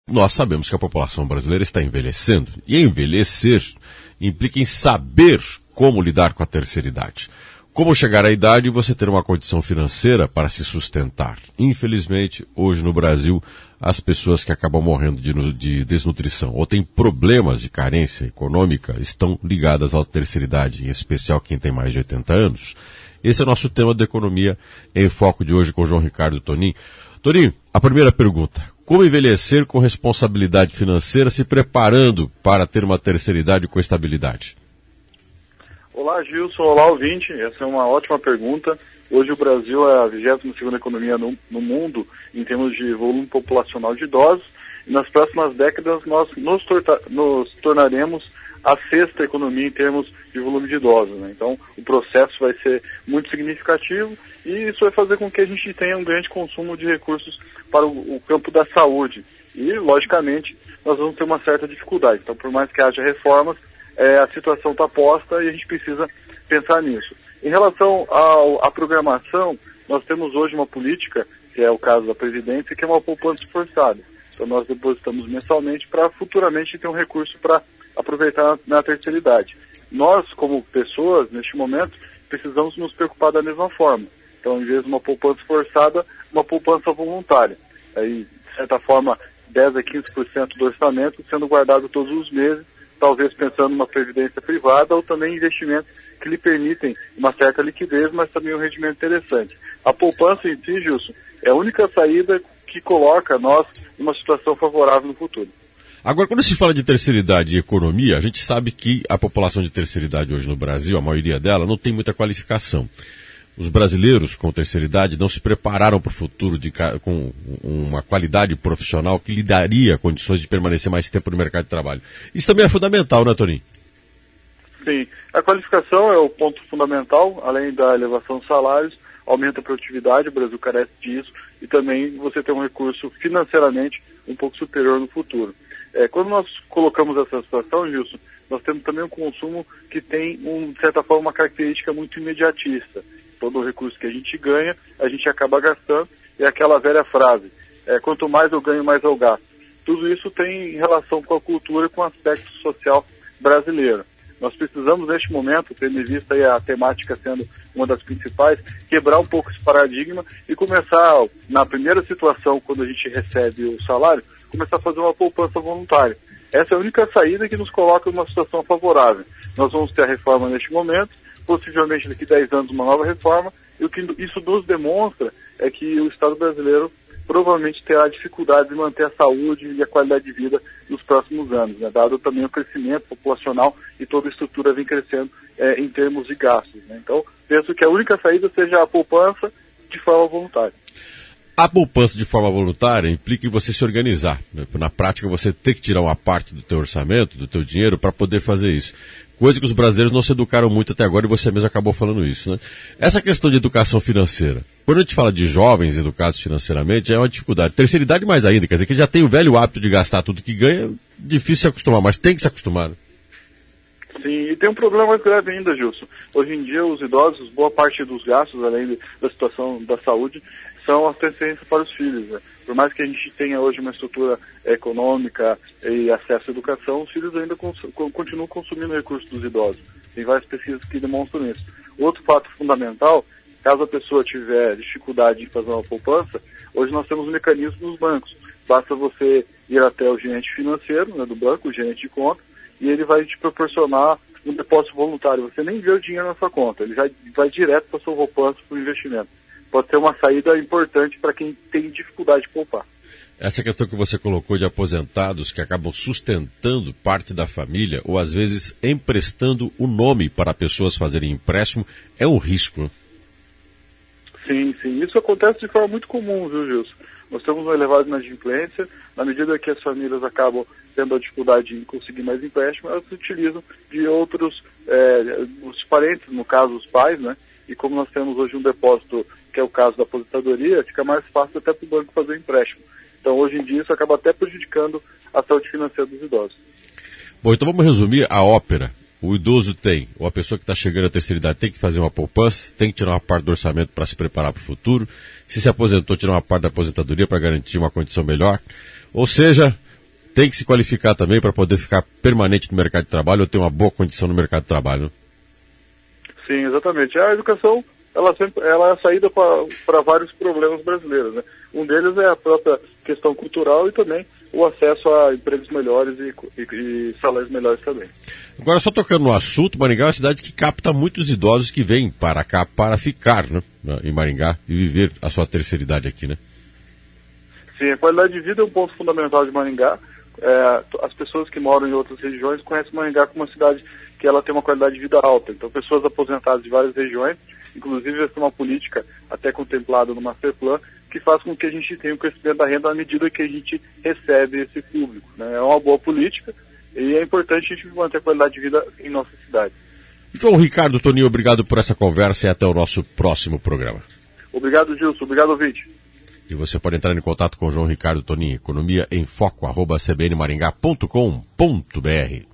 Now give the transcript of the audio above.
Nós sabemos que a população brasileira está envelhecendo, e envelhecer implica em saber como lidar com a terceira idade. Como chegar à idade e você ter uma condição financeira para se sustentar. Infelizmente, hoje no Brasil, as pessoas que acabam morrendo de desnutrição ou têm problemas de carência econômica estão ligadas à terceira idade, em especial quem tem mais de 80 anos. Esse é o nosso tema da Economia em Foco de hoje com o João Ricardo Tonin. Toninho, a primeira pergunta. Como envelhecer com responsabilidade financeira, se preparando para ter uma terceira idade com estabilidade? Olá, Gilson. Olá, ouvinte. Essa é uma ótima pergunta. Hoje o Brasil é a 22ª economia no mundo em termos de volume populacional de idosos. E nas próximas décadas nós nos tornaremos a 6ª economia em termos de volume de idosos, né? Então o processo vai ser muito significativo e isso vai fazer com que a gente tenha um grande consumo de recursos para o campo da saúde. E, logicamente, nós vamos ter uma certa dificuldade. Então, por mais que haja reformas, a situação está posta e a gente precisa pensar nisso. Em relação à programação, nós temos hoje uma política, que é o caso da Previdência, que é uma poupança forçada. Então nós depositamos mensalmente para futuramente ter um recurso para aproveitar na terceira idade. Nós, como pessoas, neste momento, precisamos nos preocupar da mesma forma. Então, em vez de uma poupança forçada, uma poupança voluntária. Aí, de certa forma, 10 a 15% do orçamento sendo guardado todos os meses, talvez pensando numa previdência privada ou também investimentos que lhe permitem uma certa liquidez, mas também um rendimento interessante. A poupança em si, Gilson, é a única saída que coloca nós numa situação favorável no futuro. Agora, quando se fala de terceira idade e economia, a gente sabe que a população de terceira idade hoje no Brasil, a maioria dela, não tem muita qualificação. Os brasileiros com terceira idade não se prepararam para o futuro com uma qualidade profissional que lhe daria condições de permanecer mais tempo no mercado de trabalho. Isso também é fundamental, né, Toninho? Sim, a qualificação é o ponto fundamental, além da elevação dos salários, aumenta a produtividade, o Brasil carece disso, e também você tem um recurso financeiramente um pouco superior no futuro. Quando nós colocamos essa situação, Gilson, nós temos também um consumo que tem, de certa forma, uma característica muito imediatista. Todo o recurso que a gente ganha, a gente acaba gastando, e aquela velha frase, quanto mais eu ganho, mais eu gasto. Tudo isso tem relação com a cultura e com o aspecto social brasileiro. Nós precisamos, neste momento, tendo em vista aí a temática sendo uma das principais, quebrar um pouco esse paradigma e começar, na primeira situação, quando a gente recebe o salário, começar a fazer uma poupança voluntária. Essa é a única saída que nos coloca numa situação favorável. Nós vamos ter a reforma neste momento, possivelmente daqui a 10 anos uma nova reforma, e o que isso nos demonstra é que o Estado brasileiro provavelmente terá dificuldade de manter a saúde e a qualidade de vida nos próximos anos, né? Dado também o crescimento populacional e toda a estrutura vem crescendo em termos de gastos, né? Então, penso que a única saída seja a poupança de forma voluntária. A poupança de forma voluntária implica em você se organizar, né? Na prática, você tem que tirar uma parte do teu orçamento, do teu dinheiro, para poder fazer isso. Coisa que os brasileiros não se educaram muito até agora e você mesmo acabou falando isso, né? Essa questão de educação financeira, quando a gente fala de jovens educados financeiramente, é uma dificuldade. Terceira idade mais ainda, quer dizer que já tem o velho hábito de gastar tudo que ganha, difícil se acostumar, mas tem que se acostumar, né? Sim, e tem um problema mais grave ainda, Gilson. Hoje em dia, os idosos, boa parte dos gastos, além da situação da saúde, são as transferências para os filhos, né? Por mais que a gente tenha hoje uma estrutura econômica e acesso à educação, os filhos ainda continuam consumindo recursos dos idosos. Tem várias pesquisas que demonstram isso. Outro fato fundamental, caso a pessoa tiver dificuldade em fazer uma poupança, hoje nós temos um mecanismo nos bancos. Basta você ir até o gerente financeiro, né, do banco, o gerente de conta, e ele vai te proporcionar um depósito voluntário. Você nem vê o dinheiro na sua conta, ele já vai direto para a sua poupança para o investimento. Pode ser uma saída importante para quem tem dificuldade de poupar. Essa questão que você colocou de aposentados que acabam sustentando parte da família ou às vezes emprestando o nome para pessoas fazerem empréstimo é um risco. Sim, sim. Isso acontece de forma muito comum, viu, Gilson? Nós temos uma elevada inadimplência. Na medida que as famílias acabam tendo a dificuldade em conseguir mais empréstimo, elas se utilizam de outros, os parentes, no caso os pais, né? E como nós temos hoje um depósito, que é o caso da aposentadoria, fica mais fácil até para o banco fazer o empréstimo. Então, hoje em dia, isso acaba até prejudicando a saúde financeira dos idosos. Bom, então vamos resumir a ópera. O idoso tem, ou a pessoa que está chegando à terceira idade tem que fazer uma poupança, tem que tirar uma parte do orçamento para se preparar para o futuro. Se aposentou, tirar uma parte da aposentadoria para garantir uma condição melhor. Ou seja, tem que se qualificar também para poder ficar permanente no mercado de trabalho ou ter uma boa condição no mercado de trabalho, né? Sim, exatamente. A educação, ela é a saída para vários problemas brasileiros, né? Um deles é a própria questão cultural e também o acesso a empregos melhores e salários melhores também. Agora, só tocando no assunto, Maringá é uma cidade que capta muitos idosos que vêm para cá para ficar, né, em Maringá e viver a sua terceira idade aqui, né? Sim, a qualidade de vida é um ponto fundamental de Maringá. As pessoas que moram em outras regiões conhecem Maringá como uma cidade que ela tem uma qualidade de vida alta. Então, pessoas aposentadas de várias regiões, inclusive essa é uma política até contemplada no Masterplan, que faz com que a gente tenha um crescimento da renda à medida que a gente recebe esse público, né? É uma boa política e é importante a gente manter a qualidade de vida em nossa cidade. João Ricardo Toninho, obrigado por essa conversa e até o nosso próximo programa. Obrigado, Gilson. Obrigado, ouvinte. E você pode entrar em contato com o João Ricardo Toninho, economia em foco, @cbnmaringá.com.br.